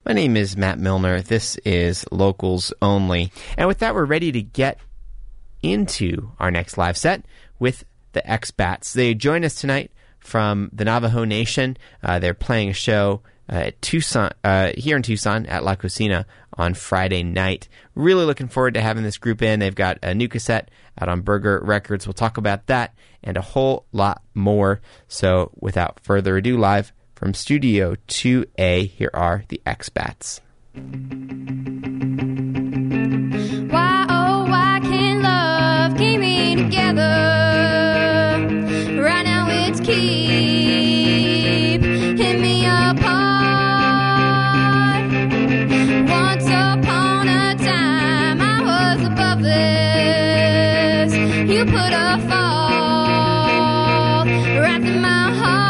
My name is Matt Milner. This is Locals Only. And with that, we're ready to get into our next live set with the X-Bats. They join us tonight from the Navajo Nation. They're playing a show at Tucson, here in Tucson at La Cocina on Friday night. Really looking forward to having this group in. They've got a new cassette out on Burger Records. We'll talk about that and a whole lot more. So without further ado, live from Studio 2A, here are the X-Bats. Why, oh, why can't love keep me together? Right now it's keeping me apart. Once upon a time I was above this. You put a fall right through my heart.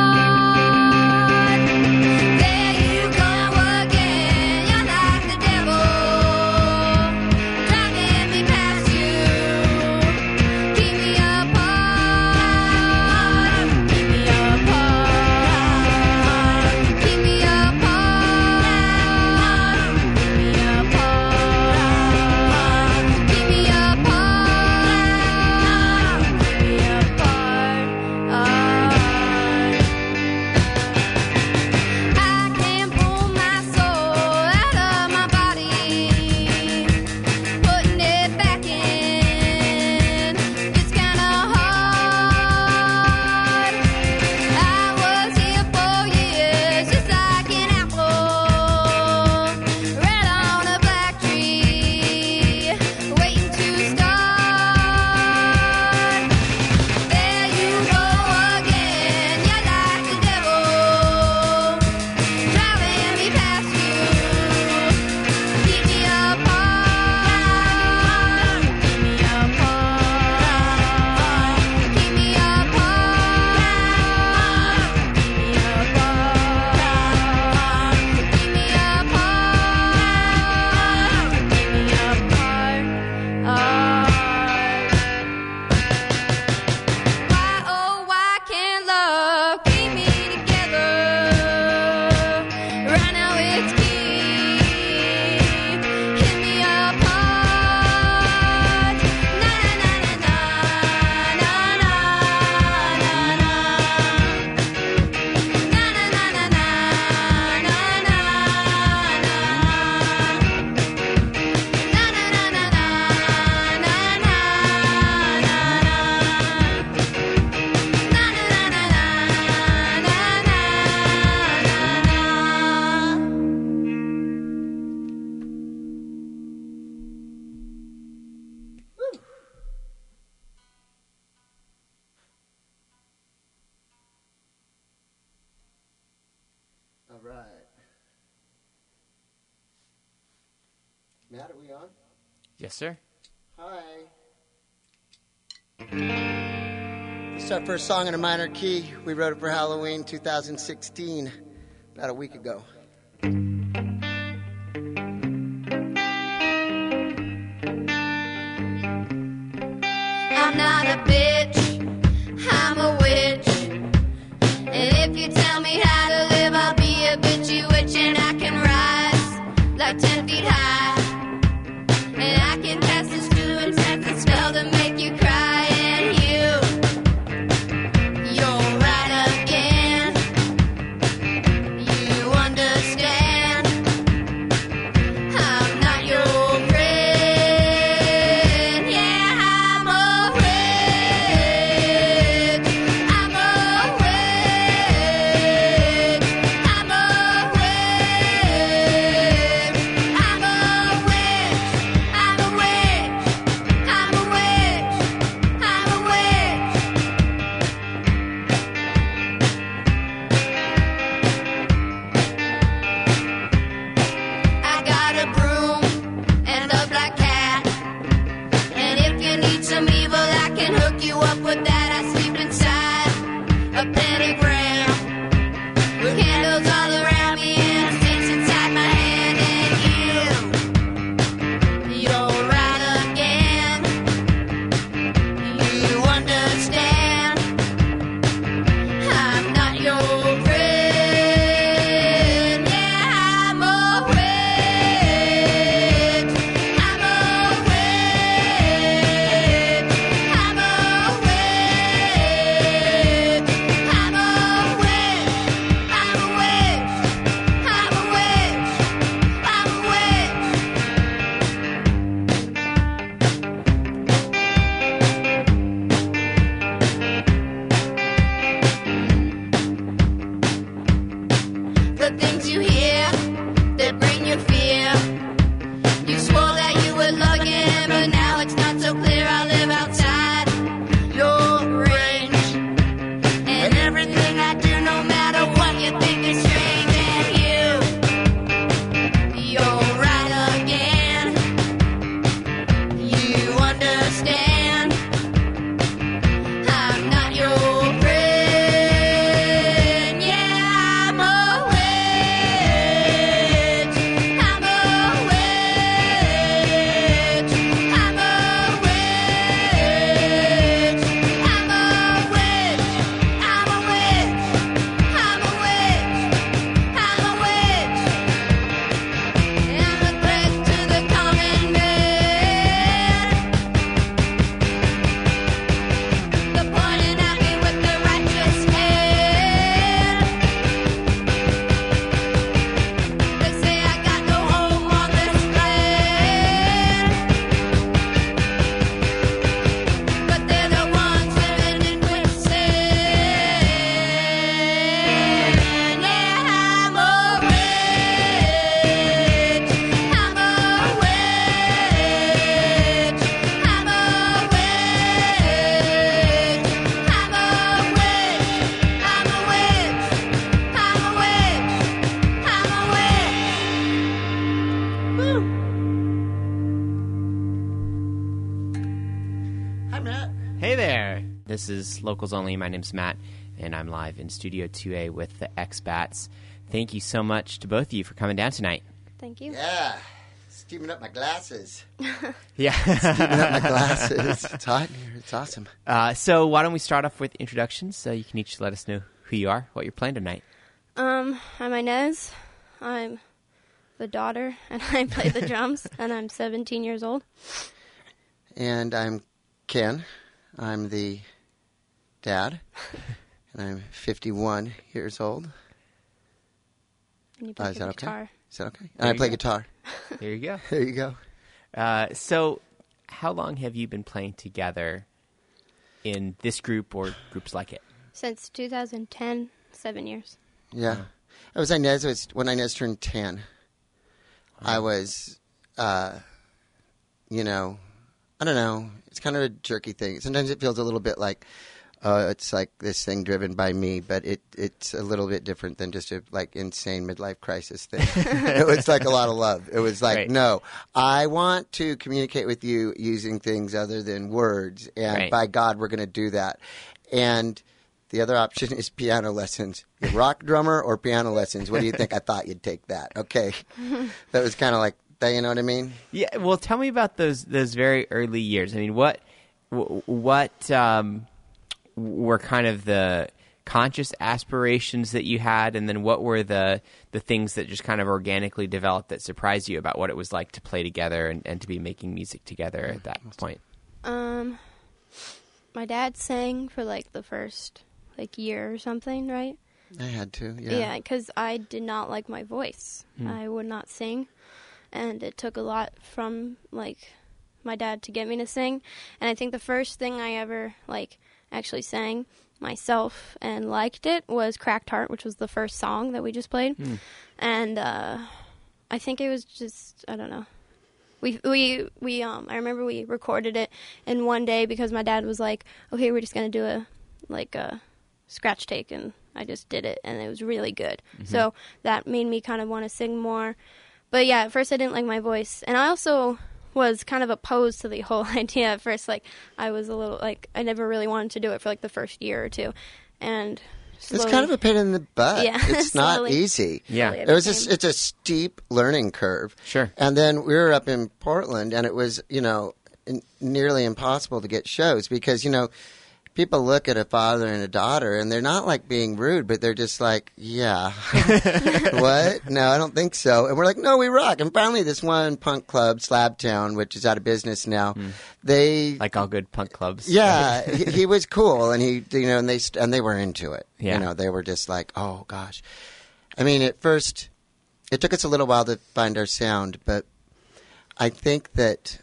Matt, are we on? Yes, sir. Hi. This is our first song in a minor key. We wrote it for Halloween 2016, about a week ago. I'm not a bitch, I'm a witch. And if you tell me how to live, I'll be a bitchy witch. And I can rise like 10 feet high. And I can cast a enchanted spell to make you cry. And you're right again. You wonder This is Locals Only. My name's Matt, and I'm live in Studio 2A with the X-Bats. Thank you so much to both of you for coming down tonight. Thank you. Yeah. Steaming up my glasses. Yeah. Steaming up my glasses. It's hot in here. It's awesome. So why don't we start off with introductions so you can each let us know who you are, what you're playing tonight. I'm Inez. I'm the daughter, and I play the drums, and I'm 17 years old. And I'm Ken. I'm the dad. And I'm 51 years old. And you play Is that okay? guitar. Is that okay? There And I you play go. guitar. There you go. There you go. So how long have you been playing together in this group or groups like it? Since 2010, 7 years. Yeah. It was Inez. It was when Inez turned 10. I was, I don't know. It's kind of a jerky thing. Sometimes it feels a little bit like, it's like this thing driven by me, but it's a little bit different than just a like insane midlife crisis thing. It was like a lot of love. It was like, Right. no, I want to communicate with you using things other than words, and Right. by God, we're going to do that. And the other option is piano lessons. You're rock drummer or piano lessons. What do you think? I thought you'd take that. Okay, that was kind of like that. You know what I mean? Yeah. Well, tell me about those very early years. I mean, what were kind of the conscious aspirations that you had, and then what were the things that just kind of organically developed that surprised you about what it was like to play together and to be making music together at that point? My dad sang for like the first year or something, right? I had to. Yeah, because I did not like my voice. I would not sing, and it took a lot from my dad to get me to sing. And I think the first thing I ever actually sang myself and liked it was Cracked Heart, which was the first song that we just played. And I think it was just, I don't know. I remember we recorded it in one day because my dad was like, okay, we're just going to do a scratch take, and I just did it, and it was really good. So that made me kind of want to sing more. But yeah, at first I didn't like my voice, and I also was kind of opposed to the whole idea at first. I was a little I never really wanted to do it for the first year or two, and slowly, it's kind of a pain in the butt. Yeah, It's not slowly. easy. Yeah. slowly it It's became- a steep learning curve. Sure. And then we were up in Portland, and it was, nearly impossible to get shows because, people look at a father and a daughter, and they're not being rude, but they're just like, yeah. What? No, I don't think so. And we're like, no, we rock. And finally, this one punk club, Slabtown, which is out of business now, they... Like all good punk clubs. Yeah, he was cool, and and they were into it. Yeah. They were just like, oh gosh. I mean, at first, it took us a little while to find our sound, but I think that,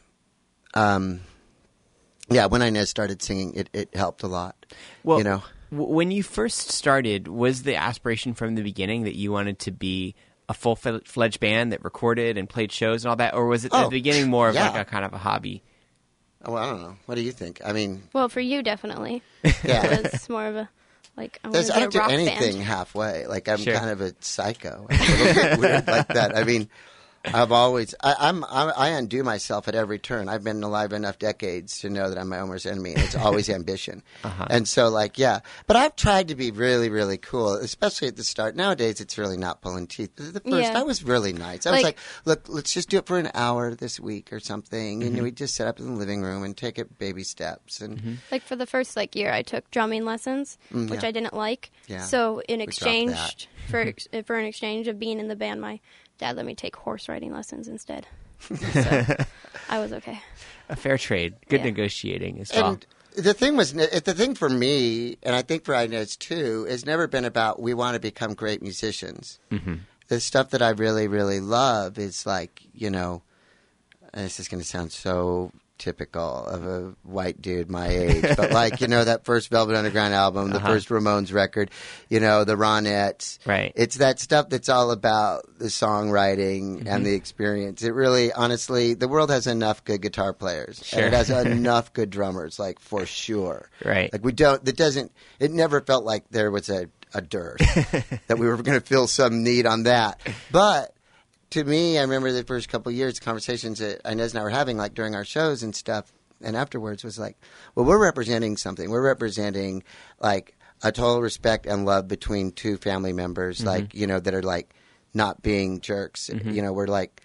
when Inez started singing, it helped a lot. Well, when you first started, was the aspiration from the beginning that you wanted to be a full-fledged band that recorded and played shows and all that, or was it at the beginning more of yeah. a kind of a hobby? Well, I don't know. What do you think? I mean, Well, for you, definitely. yeah. It was more of a, I want to I be don't a do rock anything band. halfway. I'm Sure. kind of a psycho. I'm a little bit weird like that. I mean, I've always I undo myself at every turn. I've been alive enough decades to know that I'm my own worst enemy, and it's always ambition. And so, but I've tried to be really, really cool, especially at the start. Nowadays, it's really not pulling teeth. But at the first, Yeah. I was really nice. I was like, look, let's just do it for an hour this week or something, and we just set up in the living room and take it baby steps. And For the first year, I took drumming lessons, which yeah. I didn't like. Yeah. So in dropped exchange for an exchange of being in the band, my dad let me take horse riding lessons instead. So I was okay. A fair trade. Good Yeah. negotiating as well. And the thing for me, and I think for Inez too, has never been about we want to become great musicians. The stuff that I really, really love is and this is going to sound so typical of a white dude my age, but that first Velvet Underground album, the first Ramones record, the Ronettes. Right. It's that stuff that's all about the songwriting and the experience. It really, honestly, the world has enough good guitar players. Sure. And it has enough good drummers, for sure. Right. It never felt like there was a dearth, that we were going to fill some need on that. But to me, I remember the first couple of years, conversations that Inez and I were having, during our shows and stuff, and afterwards was like, well, we're representing something. We're representing like a total respect and love between two family members, like, you know, that are like not being jerks. You know,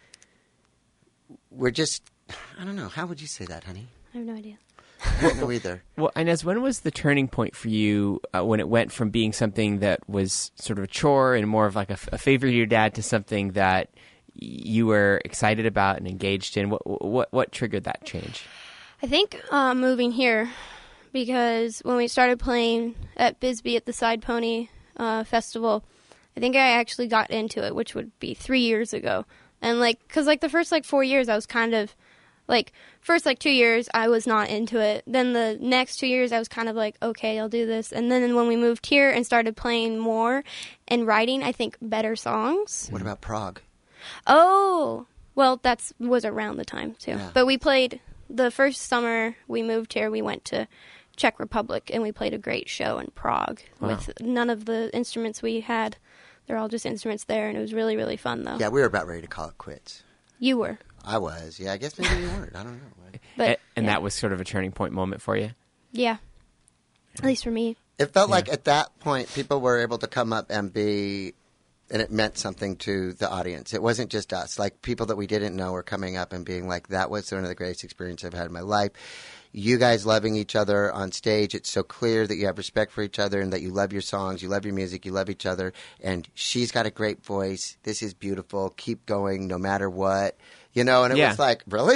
we're just, I don't know. How would you say that, honey? I have no idea. I don't know either. Well, Inez, when was the turning point for you when it went from being something that was sort of a chore and more of like a favor to your dad to something that you were excited about and engaged in? What triggered that change? I think moving here, because when we started playing at Bisbee at the Side Pony Festival, I think I actually got into it, which would be 3 years ago. And because the first 4 years, I was kind of first 2 years, I was not into it. Then the next 2 years, I was kind of like, okay, I'll do this. And then when we moved here and started playing more and writing, I think, better songs. What about Prague? Oh, well, that was around the time, too. Yeah. But we played, the first summer we moved here, we went to Czech Republic, and we played a great show in Prague with none of the instruments we had. They're all just instruments there, and it was really, really fun, though. Yeah, we were about ready to call it quits. You were. I was. Yeah, I guess maybe you weren't. I don't know. But, And yeah. that was sort of a turning point moment for you? Yeah. At least for me. It felt like at that point people were able to come up and and it meant something to the audience. It wasn't just us. Like people that we didn't know were coming up and being like, that was one of the greatest experiences I've had in my life. You guys loving each other on stage. It's so clear that you have respect for each other and that you love your songs, you love your music, you love each other. And she's got a great voice. This is beautiful. Keep going no matter what. You know, and it was like, really?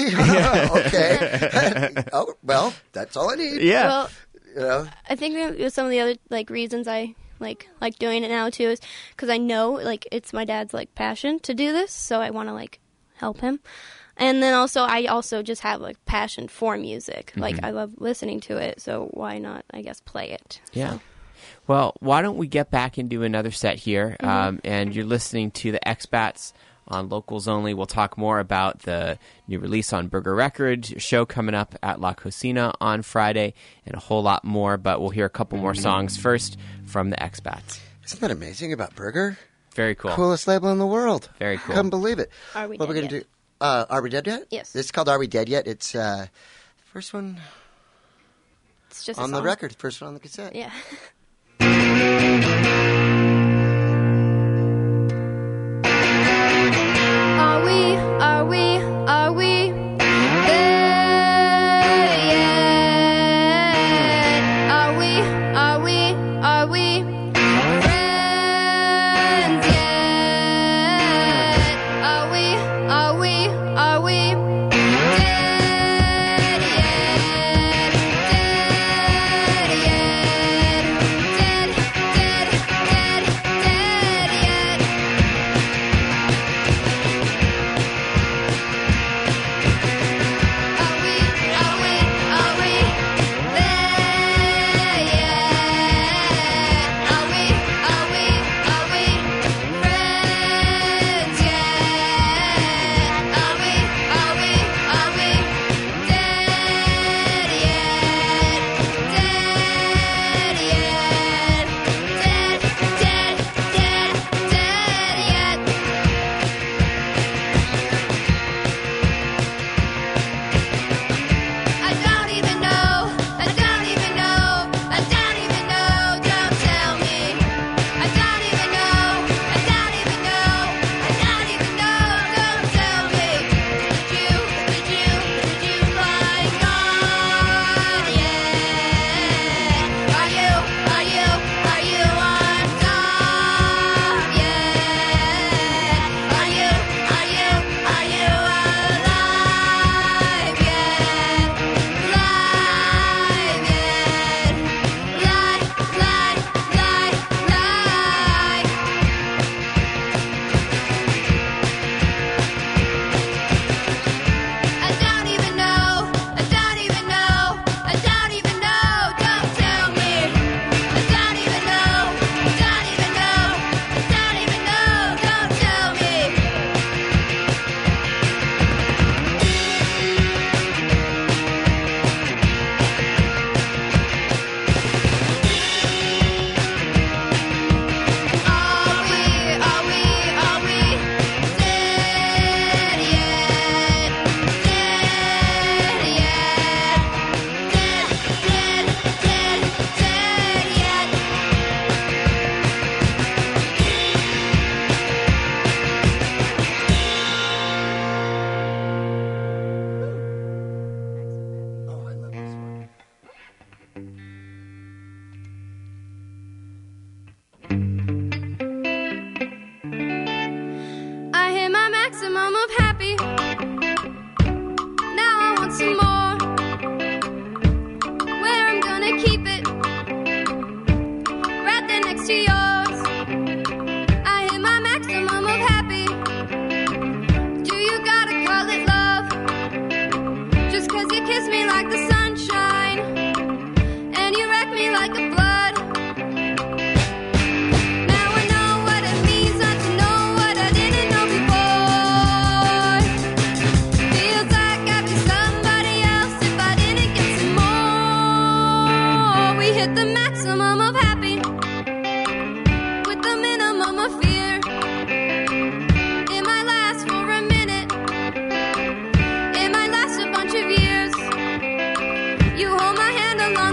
Okay. Oh, well, that's all I need. Yeah. Well, You know? I think that some of the other reasons I like doing it now too is because I know it's my dad's passion to do this, so I want to help him. And then I also just have passion for music. I love listening to it, so why not? I guess play it. Yeah. So. Well, why don't we get back and do another set here? And you're listening to the X-Bats on Locals Only. We'll talk more about the new release on Burger Records, show coming up at La Cocina on Friday, and a whole lot more. But we'll hear a couple more songs first from the X-Bats. Isn't that amazing about Burger? Very cool. Coolest label in the world. Very cool. Couldn't believe it. Are we what dead we're gonna yet? do? Are we dead yet? Yes. This is called Are We Dead Yet? It's first one It's just a on the song. record, first one on the cassette. Yeah. Are we there yet? Are we friends yet? Are we dead yet? Dead yet? Are we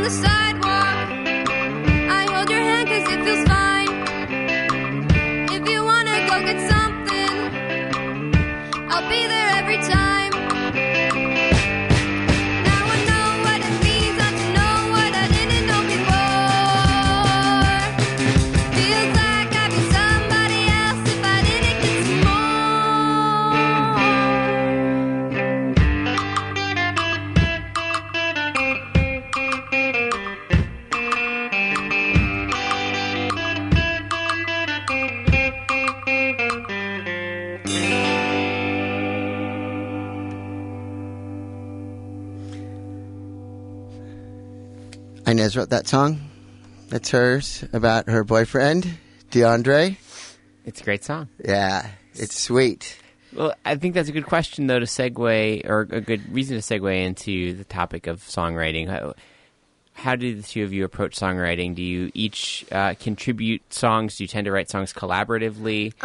the sidewalk. I hold your hand 'cause it feels fine. If you wanna go get something, I'll be there every time. Now I know what it means not to know what I didn't know before. Feels like I'd be somebody else if I didn't get some Inez wrote that song. That's hers, about her boyfriend, DeAndre. It's a great song. Yeah, it's sweet. Well, I think that's a good question, though, to segue, or a good reason to segue into the topic of songwriting. How do the two of you approach songwriting? Do you each contribute songs? Do you tend to write songs collaboratively?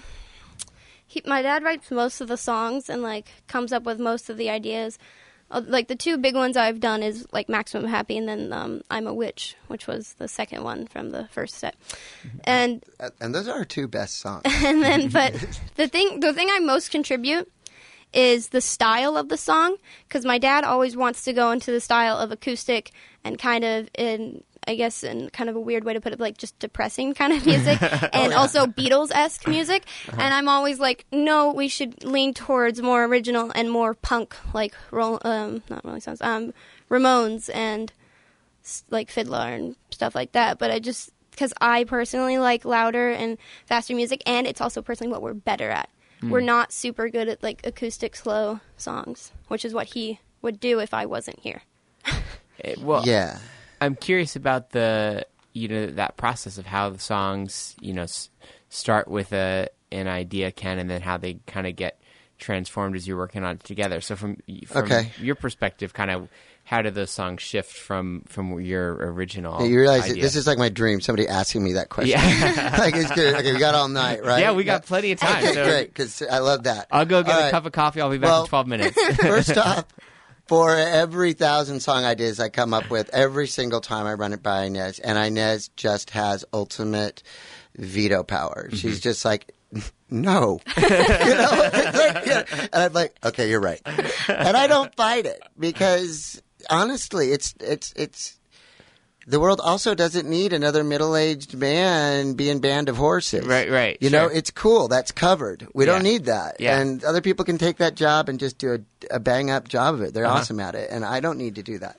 My dad writes most of the songs and like comes up with most of the ideas. Like the two big ones I've done is like Maximum Happy and then I'm a Witch, which was the second one from the first set. And those are our two best songs. and then but the thing I most contribute is the style of the song, because my dad always wants to go into the style of acoustic and kind of in kind of a weird way to put it, like just depressing kind of music, and also Beatles-esque music. And I'm always like, no, we should lean towards more original and more punk, like not Rolling Stones, Ramones and like Fiddler and stuff like that. But because I personally like louder and faster music, and it's also personally what we're better at. We're not super good at like acoustic slow songs, which is what he would do if I wasn't here. Well, yeah. I'm curious about that process of how the songs, start with an idea, Ken, and then how they kind of get transformed as you're working on it together. So from your perspective, kind of how do those songs shift from your original You realize idea? this is like my dream, somebody asking me that question. Yeah. Like, it's good. Okay, we got all night, right? Yeah, we got plenty of time. Okay, So great, because I love that. I'll go get All a right. cup of coffee. I'll be back in 12 minutes. First off, for every 1,000 song ideas I come up with, every single time I run it by Inez, and Inez just has ultimate veto power. She's just like, no. And I'm like, okay, you're right. And I don't fight it because honestly, it's the world also doesn't need another middle-aged man being Band of Horses. Right. You know, it's cool. That's covered. We don't Yeah. need that. Yeah. And other people can take that job and just do a bang-up job of it. They're awesome at it. And I don't need to do that.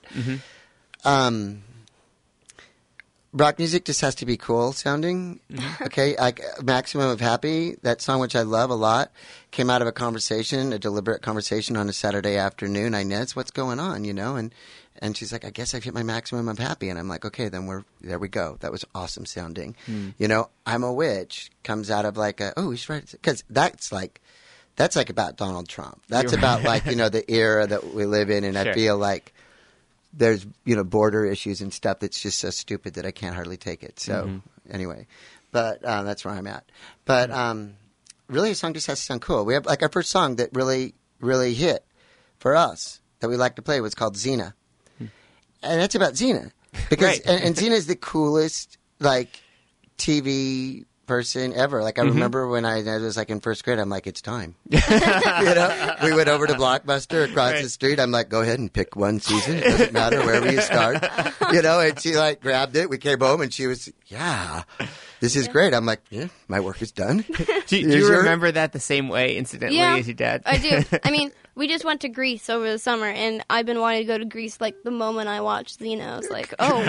Rock music just has to be cool sounding. Okay? Like Maximum of Happy, that song, which I love a lot, came out of a deliberate conversation on a Saturday afternoon. Inez, what's going on, And she's like, I guess I've hit my maximum of happy. And I'm like, okay, then there we go. That was awesome sounding. I'm a Witch comes out of like we should write it. Because that's like about Donald Trump. That's about like, the era that we live in. And Sure. I feel like there's, border issues and stuff that's just so stupid that I can't hardly take it. So anyway, but that's where I'm at. But really, a song just has to sound cool. We have like our first song that really, really hit for us that we like to play was called Xena. And that's about Xena. Because, Right. and Xena is the coolest, like, TV person ever. Like, I remember when I was, like, in first grade, I'm like, it's time. We went over to Blockbuster across the street. I'm like, go ahead and pick one season. It doesn't matter wherever you start. And she, like, grabbed it. We came home, and she was, this is great. I'm like, yeah, my work is done. Do you remember that the same way, incidentally, Yeah, as your dad? I do. I mean, we just went to Greece over the summer, and I've been wanting to go to Greece like the moment I watched Xena. I was like, oh,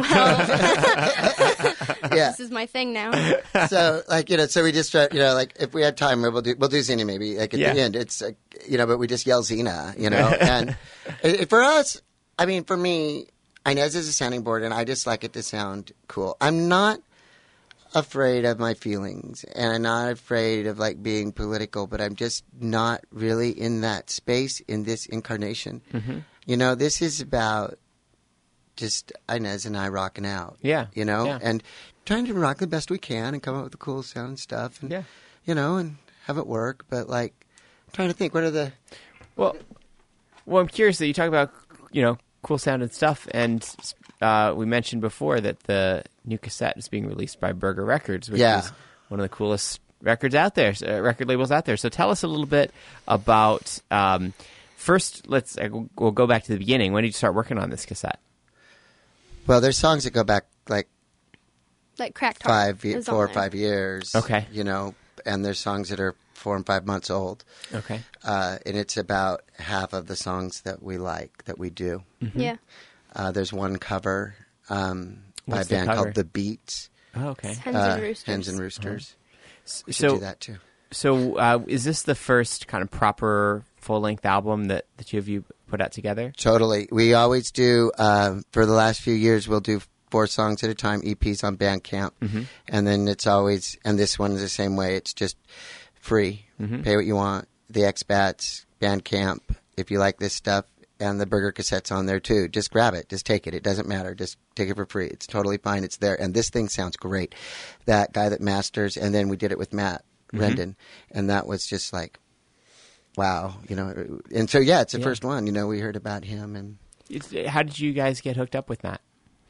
well, Yeah. this is my thing now. So like so we just try, like if we had time we'll do Xena maybe like at the end it's but we just yell Xena and for us, I mean for me, Inez is a sounding board and I just like it to sound cool. I'm not afraid of my feelings and I'm not afraid of like being political, but I'm just not really in that space in this incarnation. This is about just Inez and I rocking out. Yeah. And trying to rock the best we can and come up with the cool sound and stuff and, and have it work. But, like, trying to think, what are the... Well, I'm curious that you talk about, cool sound and stuff, and we mentioned before that the new cassette is being released by Burger Records, which Yeah. is one of the coolest records out there, record labels out there. So tell us a little bit about. First, we'll go back to the beginning. When did you start working on this cassette? Well, there's songs that go back like Like Cracked Heart. 4 or 5 years. Okay. You know, and there's songs that are 4 and 5 months old. Okay. And it's about half of the songs that we like, that we do. Yeah. There's one cover by a What's the band cover? called The Beats. Oh, okay. Hens and Roosters. Hens and Roosters. We should So, do that too. so is this the first kind of proper full-length album that the two of you put out together? Totally. We always do, for the last few years, we'll do 4 songs at a time, EPs on Bandcamp. And then it's always, and this one is the same way, it's just free. Pay what you want. The Expats, Bandcamp, if you like this stuff, and the Burger cassette's on there too. Just grab it. Just take it. It doesn't matter. Just take it for free. It's totally fine. It's there. And this thing sounds great. That guy that masters, and then we did it with Matt Rendon, and that was just like, wow, you know. And so, yeah, it's the first one. You know, we heard about him. And How did you guys get hooked up with Matt?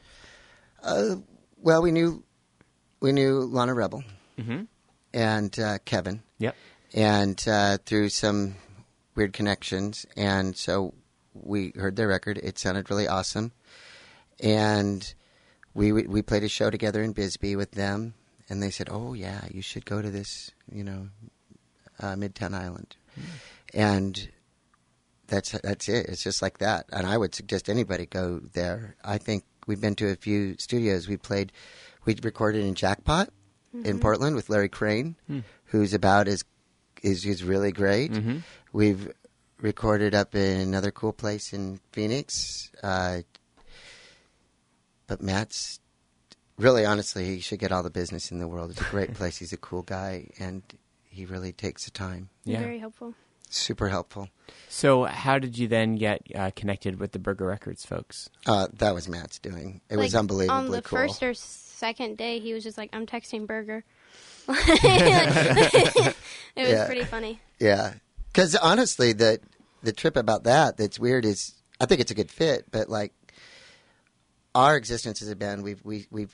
well, we knew Lana Rebel and Kevin. Yep. And through some weird connections, and so we heard their record. It sounded really awesome, and we played a show together in Bisbee with them, and they said, "Oh yeah, you should go to this, you know, Midtown Island," and that's it. It's just like that, and I would suggest anybody go there. I think we've been to a few studios. We recorded in Jackpot in Portland with Larry Crane, who's about is really great. We've recorded up in another cool place in Phoenix, but Matt's really, honestly, he should get all the business in the world. It's a great place. He's a cool guy, and he really takes the time. Yeah. Very helpful. Super helpful. So how did you then get connected with the Burger Records folks? That was Matt's doing. It was unbelievably On the cool. first or second day, he was just like, I'm texting Burger. It was Yeah. pretty funny. Yeah, because honestly, the trip about that's weird is I think it's a good fit, but like our existence as a band, we've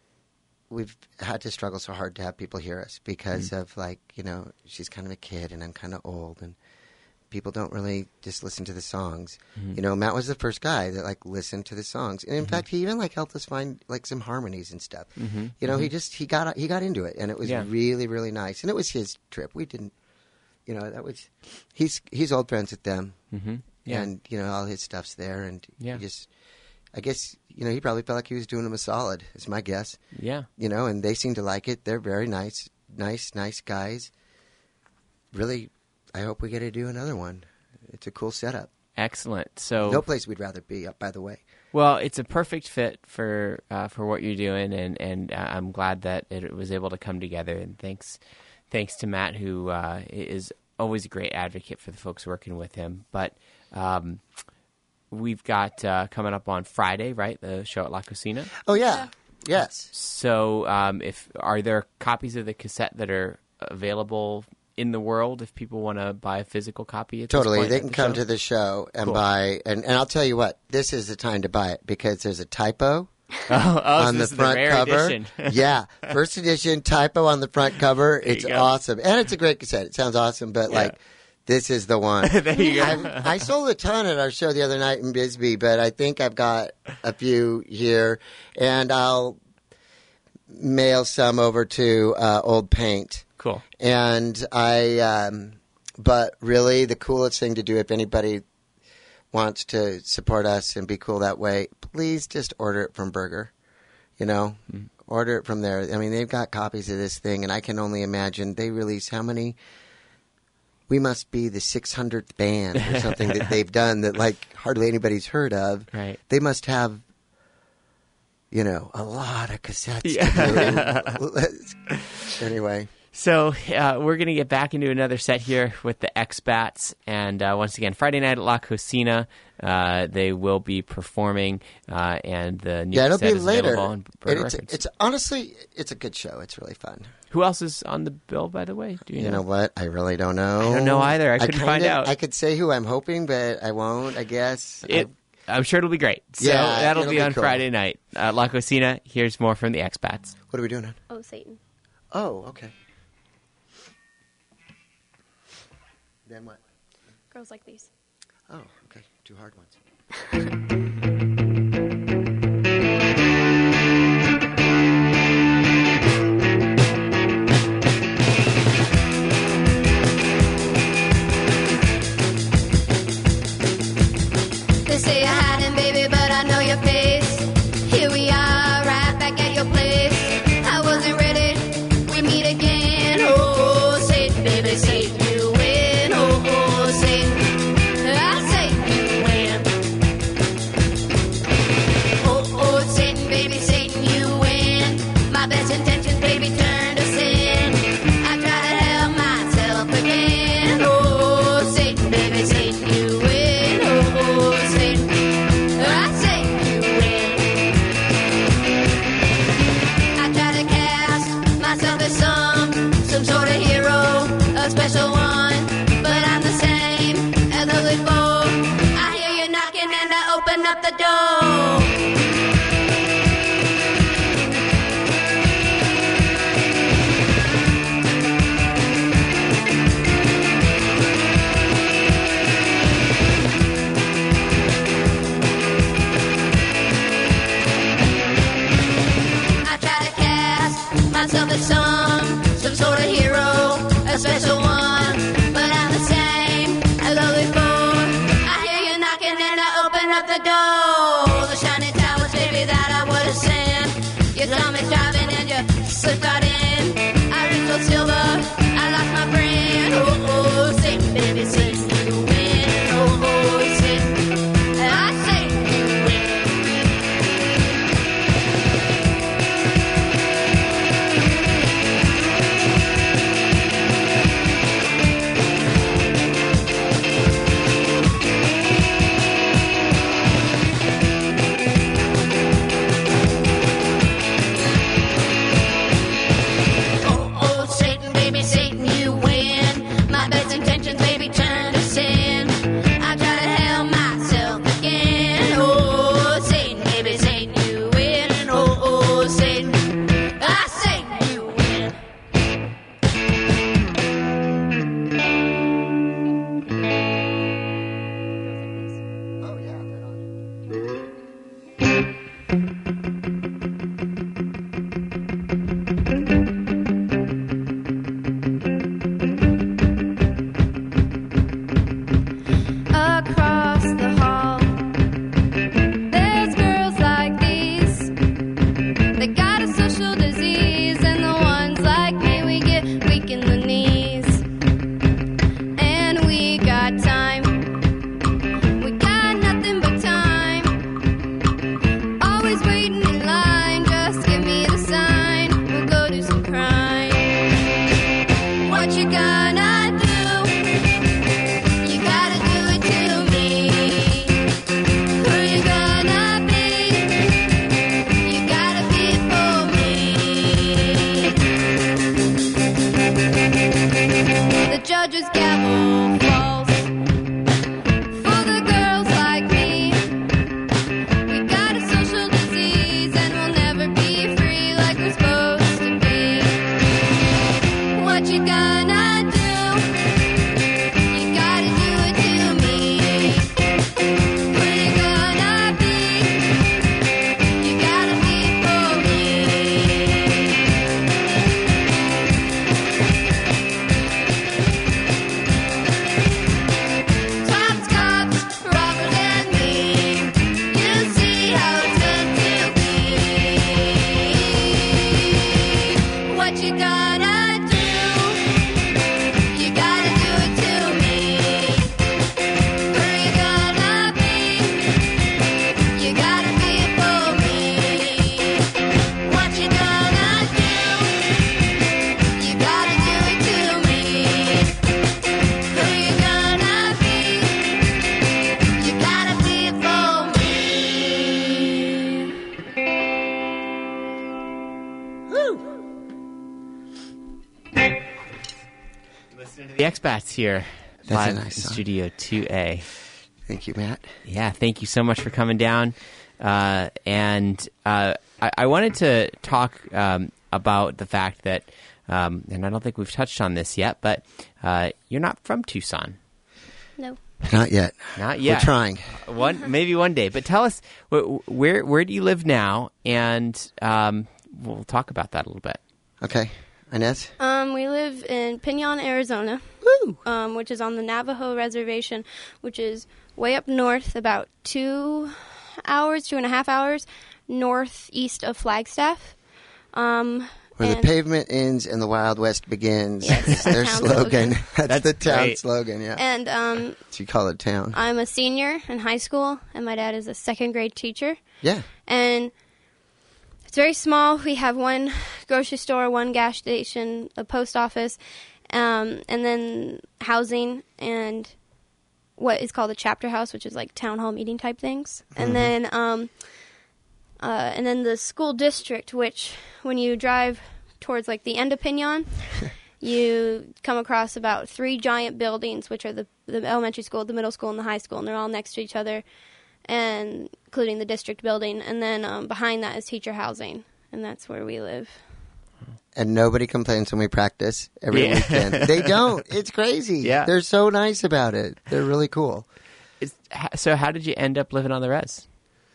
had to struggle so hard to have people hear us because of like, you know, she's kind of a kid and I'm kind of old and people don't really just listen to the songs. You know, Matt was the first guy that like listened to the songs, and in fact, he even like helped us find like some harmonies and stuff. You know, he got into it, and it was really, really nice. And it was his trip. We didn't, you know, that was he's old friends with them, and you know all his stuff's there, and he just, I guess, you know, he probably felt like he was doing them a solid. Is my guess. Yeah. You know, and they seem to like it. They're very nice guys. Really, I hope we get to do another one. It's a cool setup. Excellent. So No place we'd rather be, by the way. well, it's a perfect fit for what you're doing, and I'm glad that it was able to come together. And thanks to Matt, who is always a great advocate for the folks working with him. But we've got coming up on Friday, right? The show at La Cocina. Oh, yeah. Yes. So, are there copies of the cassette that are available in the world if people want to buy a physical copy? At Totally. this point They at can the come show? to the show and Cool. buy. And I'll tell you what, this is the time to buy it because there's a typo Oh, on so the this is front rare cover. edition. Yeah. First edition typo on the front cover. you It's go. awesome. And it's a great cassette. It sounds awesome, but like, this is the one. There you go. I sold a ton at our show the other night in Bisbee, but I think I've got a few here, and I'll mail some over to Old Paint. Cool. And but really, the coolest thing to do if anybody wants to support us and be cool that way, please just order it from Burger. You know, order it from there. I mean, they've got copies of this thing, and I can only imagine they release how many. We must be the 600th band or something that they've done that like hardly anybody's heard of. Right. They must have, you know, a lot of cassettes. To do. Anyway. So we're going to get back into another set here with the Expats. And once again, Friday night at La Cocina, they will be performing, and the new Yeah, it'll cassette be is later. available on Burger And Records. it's honestly, it's a good show. It's really fun. Who else is on the bill, by the way? Do You know what? I really don't know. I don't know either. I couldn't find out. I could say who I'm hoping, but I won't, I guess. I'm sure it'll be great. So Yeah, that'll it'll be be on cool. Friday night. La Cocina, here's more from the expats. What are we doing? Oh, Satan. Oh, okay. Then what? Girls like these. Oh, okay. 2 hard ones. They say you're hiding, baby, but I know your face. Here we are, right back at your place. I wasn't ready. We meet again. Oh, Satan, baby, Satan, you win. Oh, Satan, I say you win. Oh, Satan, baby, Satan, you win. My best intentions, baby, turn to sin. I try to help myself again. Oh, Satan, baby, Satan, you win. Oh, Satan, I say you win. I try to cast myself as some sort of hero, a special one, but I'm the same as the before. I hear you knocking and I open up the door. I try to cast myself as some sort of hero, a special one, but I'm the same as all before. I hear you knocking and I open up the door. The shiny towers, baby, that I would ascend. You saw me driving and you slipped right in. I reached for silver, I lost my friend. Oh, Satan, baby, Satan, you win. Oh, Satan, I say you win. Oh, Satan, baby, Satan, you win. My best intentions, baby, turn to sin. I try to help myself again. Oh, Satan, baby, Satan, you win. Oh, Satan, I say you win. Oh, yeah. Right on. Across the hall, there's girls like these. They got a social disease, and the ones like me, we get weak in the knees. And we got time, we got nothing but time. Always waiting in line, just give me the sign. We'll go do some crime. What you gonna do? You gotta do it to me. Who you gonna be? You gotta be for me. The judge's gavel falls for the girls like me. We got a social disease and we'll never be free like we're supposed to be. What you gonna do? You gotta do it to me. Who you gonna be? You gotta be for me. Cops, cops, robbers and me. You see how it took to be. What you gonna do? You gotta do it to me. Who you gonna be? You gotta be for me. What you gonna do? You gotta do it to me. Who you gonna be? You gotta be for me. Listening to the expats here. That's a live nice in song. Studio 2A. Thank you, Matt. Yeah, thank you so much for coming down. I wanted to talk about the fact that, and I don't think we've touched on this yet, but you're not from Tucson. No. Not yet. Not yet. We're trying. Maybe one day. But tell us, where do you live now? And we'll talk about that a little bit. Okay. Inez? We live in Pinon, Arizona, which is on the Navajo Reservation, which is way up north, about 2.5 hours northeast of Flagstaff. Where the pavement ends and the Wild West begins. Yes, is their town slogan. That's the town great. slogan, yeah. And So you call it a town. I'm a senior in high school, and my dad is a second grade teacher. Yeah. And it's very small. We have one grocery store, one gas station, a post office, and then housing and what is called a chapter house, which is like town hall meeting type things. And then the school district, which when you drive towards like the end of Pinon, you come across about 3 giant buildings, which are the elementary school, the middle school, and the high school, and they're all next to each other, and including the district building. And then behind that is teacher housing, and that's where we live. And nobody complains when we practice every weekend. They don't. It's crazy. Yeah. They're so nice about it. They're really cool. So how did you end up living on the res?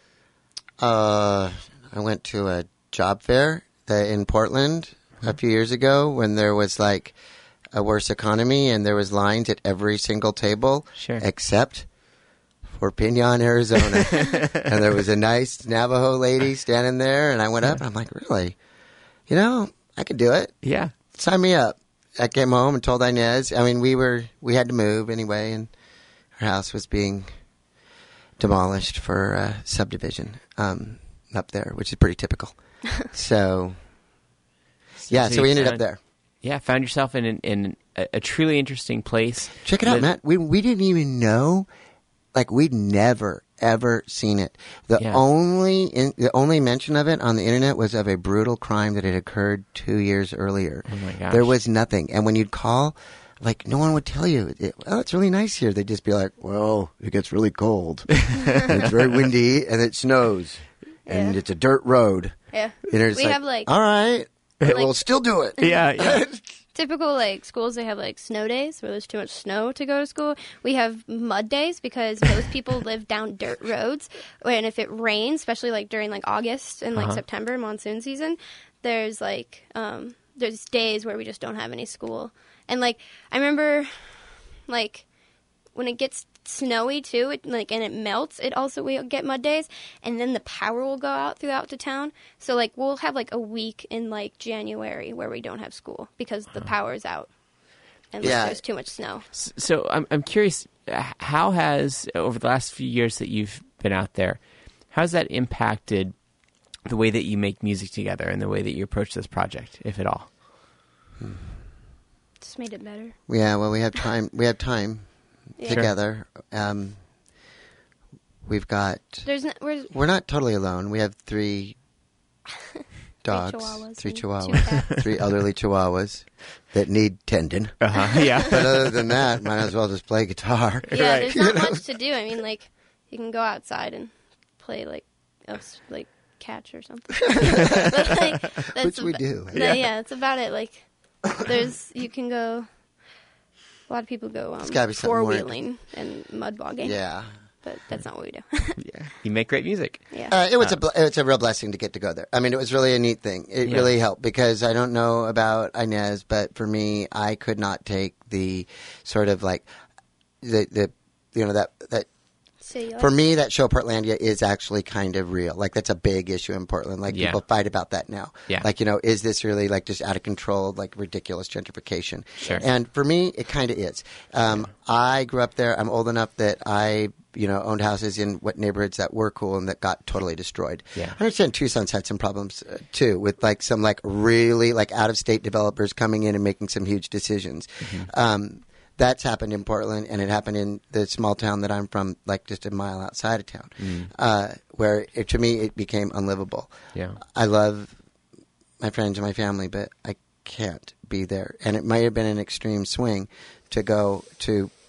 I went to a job fair in Portland a few years ago when there was like a worse economy and there was lines at every single table except for Pinon, Arizona. And there was a nice Navajo lady standing there, and I went up and I'm like, really? You know, I could do it. Yeah. Sign me up. I came home and told Inez. I mean, we had to move anyway, and her house was being demolished for subdivision up there, which is pretty typical. So we ended up there. Yeah, found yourself in a truly interesting place. Check it out, Matt. We didn't even know. Like, we'd never, ever seen it. The only mention of it on the internet was of a brutal crime that had occurred 2 years earlier. Oh, my gosh. There was nothing. And when you'd call, like, no one would tell you, well, it's really nice here. They'd just be like, well, it gets really cold. And it's very windy, and it snows. And it's a dirt road. Yeah. And We have, like... all right, we'll still do it. Yeah. Typical, like, schools, they have, like, snow days where there's too much snow to go to school. We have mud days because most people live down dirt roads. And if it rains, especially, like, during, like, August and, like, September, monsoon season, there's, like, there's days where we just don't have any school. And, like, I remember, like, when it gets snowy, too, and it melts, we get mud days, and then the power will go out throughout the town. So, like, we'll have, like, a week in, like, January where we don't have school because the power's out and there's too much snow. So I'm curious, how has, over the last few years that you've been out there, how has that impacted the way that you make music together and the way that you approach this project, if at all? Just made it better. Yeah, well, we have time. We have time. Yeah. Together. We've got... We're not totally alone. We have 3 dogs. 3 chihuahuas. 3 elderly chihuahuas that need tending. Yeah. But other than that, might as well just play guitar. Yeah, there's not much to do. I mean, like, you can go outside and play, like catch or something. But, like, Which we do. Yeah, that's about it. Like, you can go... A lot of people go four-wheeling and mud bogging. Yeah. But that's not what we do. Yeah. You make great music. Yeah. It's a real blessing to get to go there. I mean, it was really a neat thing. It really helped because I don't know about Inez, but for me, I could not take the sort of like that for me, that show Portlandia is actually kind of real. Like, that's a big issue in Portland. Like, people fight about that now. Yeah. Like, is this really, like, just out of control, like, ridiculous gentrification? Sure. And for me, it kind of is. I grew up there. I'm old enough that I, owned houses in what neighborhoods that were cool and that got totally destroyed. Yeah. I understand Tucson's had some problems, too, with, like, some, like, really, like, out-of-state developers coming in and making some huge decisions. Mm-hmm. That's happened in Portland, and it happened in the small town that I'm from, like just a mile outside of town, where to me it became unlivable. Yeah, I love my friends and my family, but I can't be there. And it might have been an extreme swing to go to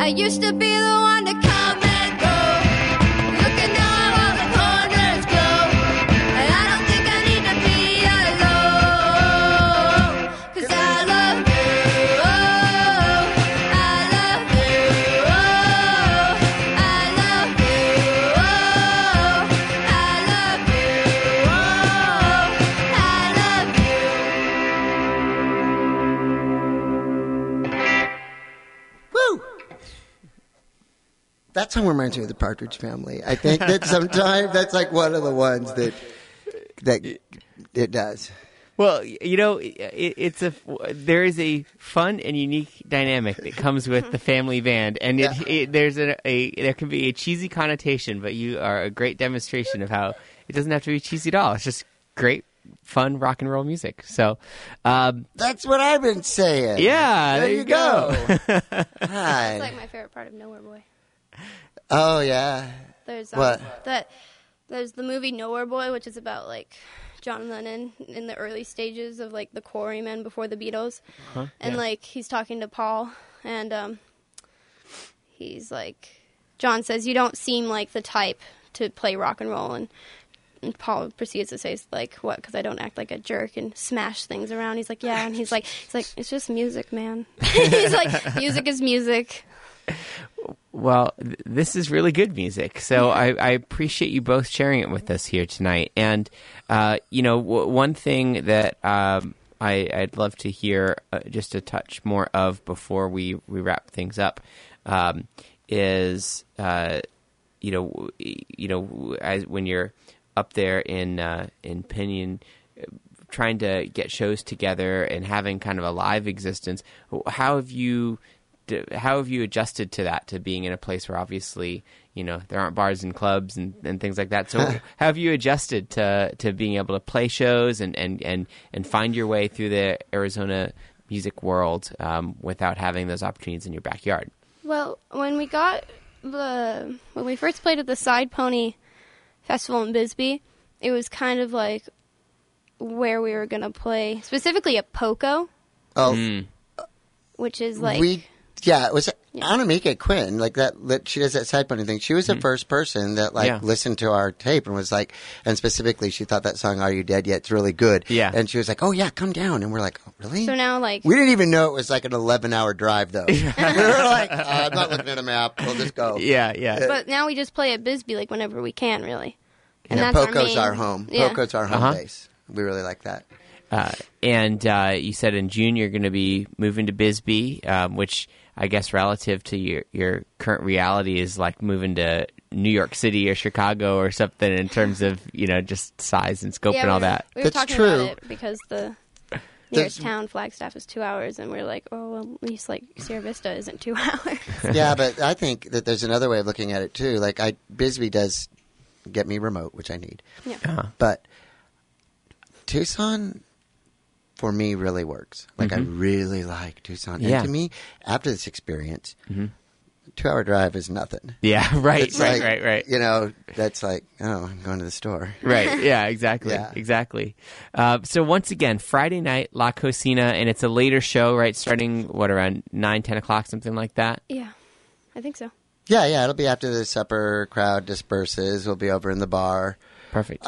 I used to be the one to come and go, looking down all the corners glow. And I don't think I need to be alone, 'cause I love you, oh, I love you, oh, I love you, oh, I love you, oh, I love you. Woo! That song reminds me of the Partridge Family. I think that sometimes that's like one of the ones that it does. Well, you know, there is a fun and unique dynamic that comes with the family band, and there can be a cheesy connotation, but you are a great demonstration of how it doesn't have to be cheesy at all. It's just great, fun rock and roll music. So, That's what I've been saying. yeah, there you go. Hi. It's like my favorite part of Nowhere Boy. Oh yeah. There's What? There's the movie Nowhere Boy, which is about like John Lennon in the early stages of like the Quarrymen before the Beatles, and like he's talking to Paul, and he's like, John says, "You don't seem like the type to play rock and roll," and Paul proceeds to say like, "What? Because I don't act like a jerk and smash things around." He's like, "Yeah," and he's like, "It's just music, man." He's like, "Music is music." Well, this is really good music, so I appreciate you both sharing it with us here tonight. And you know, one thing that I'd love to hear just a touch more of before we wrap things up is you know, as when you're up there in Pinion, trying to get shows together and having kind of a live existence. How have you adjusted to that, to being in a place where obviously, you know, there aren't bars and clubs and things like that? So how have you adjusted to being able to play shows and find your way through the Arizona music world without having those opportunities in your backyard? Well, when we first played at the Side Pony Festival in Bisbee, it was kind of like where we were going to play, specifically at Poco, which is like... it was Anna Mika Quinn, like that she does that Side Pony thing. She was the first person that listened to our tape and was like, and specifically she thought that song "Are You Dead Yet?" It's really good. Yeah, and she was like, "Oh yeah, come down." And we're like, "Oh, really?" So now, like, we didn't even know it was like an 11-hour drive though. We were like, "I'm not looking at a map. We'll just go." Yeah. But now we just play at Bisbee like whenever we can, really. And yeah, that's Poco's our home. Yeah. Poco's our home base. We really like that. And you said in June you're going to be moving to Bisbee, which I guess relative to your current reality is like moving to New York City or Chicago or something in terms of, you know, just size and scope and all that. We were talking about it because the nearest town, Flagstaff, is 2 hours, and we're like, oh, well, at least like Sierra Vista isn't 2 hours. Yeah, but I think that there's another way of looking at it too. Like Bisbee does get me remote, which I need. Yeah. But Tucson, for me, really works. Like, I really like Tucson. Yeah. And to me, after this experience, 2-hour drive is nothing. Yeah, right, It's right, like, right. You know, that's like, oh, I'm going to the store. Right, yeah, exactly, Yeah. exactly. So once again, Friday night, La Cocina, and it's a later show, right, starting, around 9, 10 o'clock, something like that? Yeah, I think so. Yeah, it'll be after the supper crowd disperses. We'll be over in the bar. Perfect.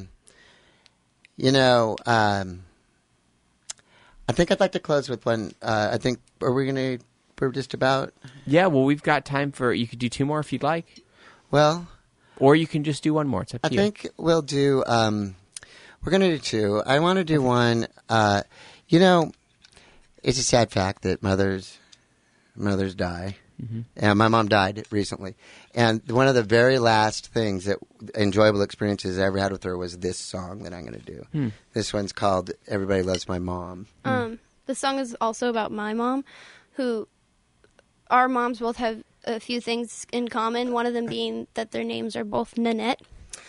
You know, I think I'd like to close with one. We're just about. Yeah, well, we've got time for, you could do 2 more if you'd like. Well. Or you can just do 1 more. It's up to you. I think we'll do, we're going to do 2. I want to do one. You know, it's a sad fact that mothers die. And my mom died recently. And one of the very last things enjoyable experiences I ever had with her was this song that I'm going to do. This one's called Everybody Loves My Mom. The song is also about my mom, who our moms both have a few things in common, one of them being that their names are both Nanette.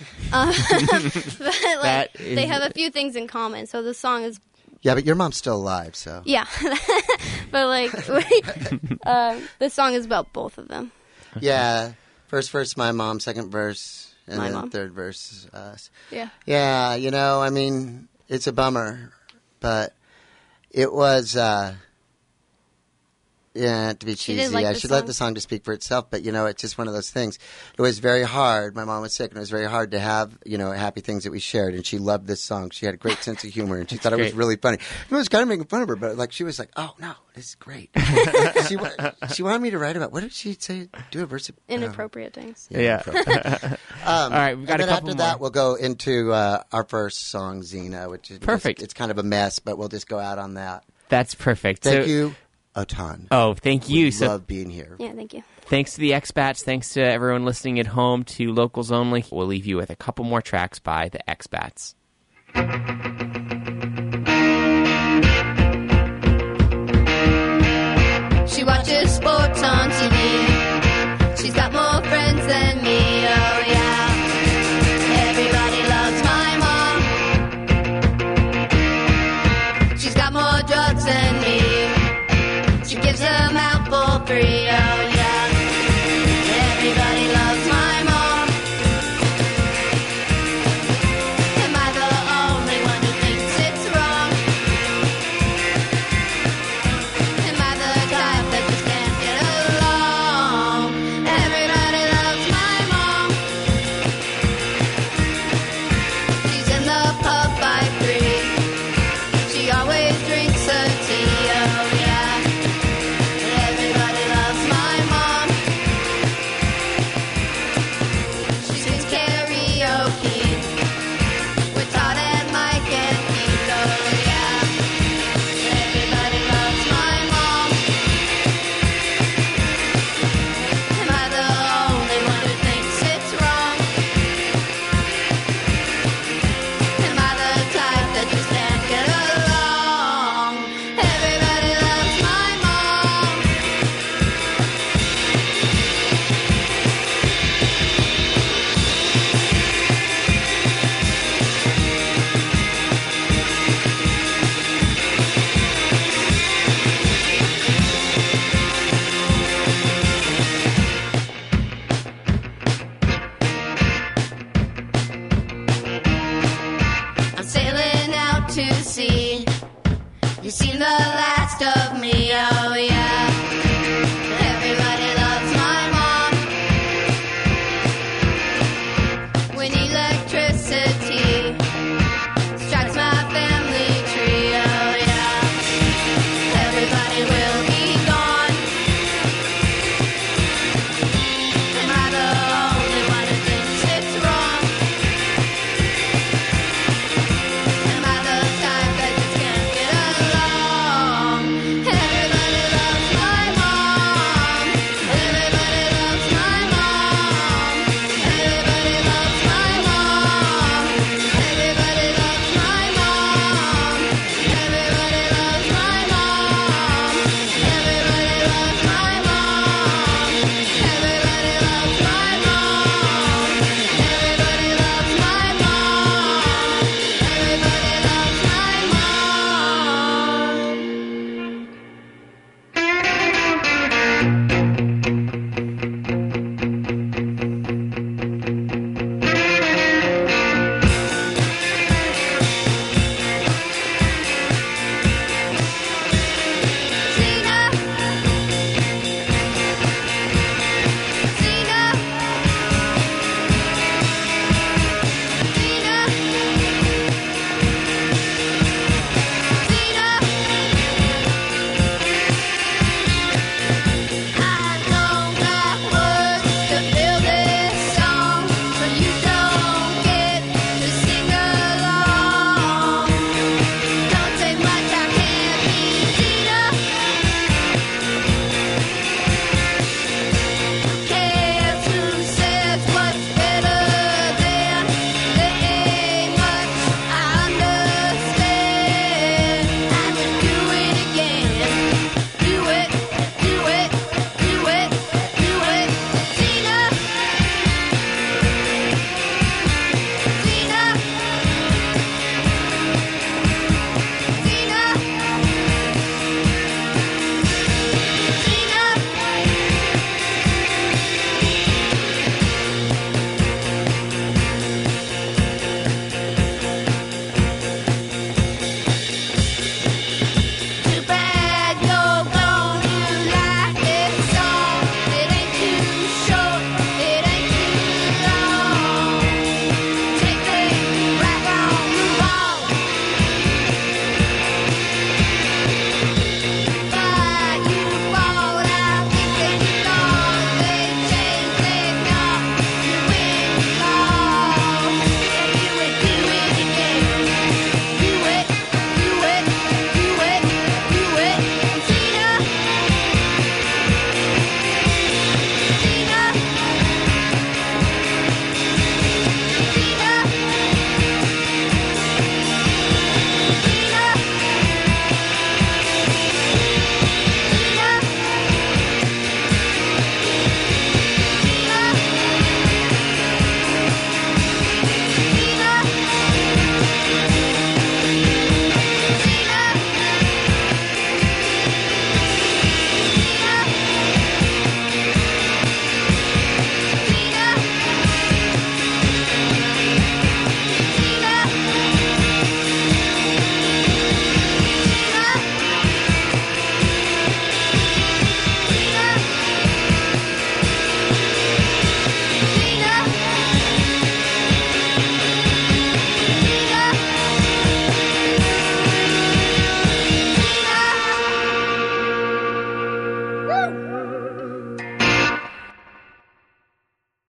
But, they have a few things in common, so the song is... Yeah, but your mom's still alive, so... Yeah. But, like, the song is about both of them. Yeah. First verse, my mom. Second verse, and My then mom. third verse, us. Yeah. Yeah, you know, I mean, it's a bummer, but it was Yeah, to be She cheesy. did like yeah, the she let song. the song to speak for itself, but it's just one of those things. It was very hard. My mom was sick, and it was very hard to have, happy things that we shared. And she loved this song. She had a great sense of humor, and she thought it was great. really funny. It was kind of making fun of her, but she was like, "Oh no, this is great." she wanted me to write about, what did she say? Do a verse of Inappropriate things. Yeah. All right, we've got and a then couple after more. that, we'll go into our first song, Xena, which is Perfect. It's kind of a mess, but we'll just go out on that. That's perfect. Thank So- you a ton. Oh, thank you. So Love being here. Yeah, thank you. thanks to the Expats. Thanks to everyone listening at home, to Locals Only. We'll leave you with a couple more tracks by the Expats.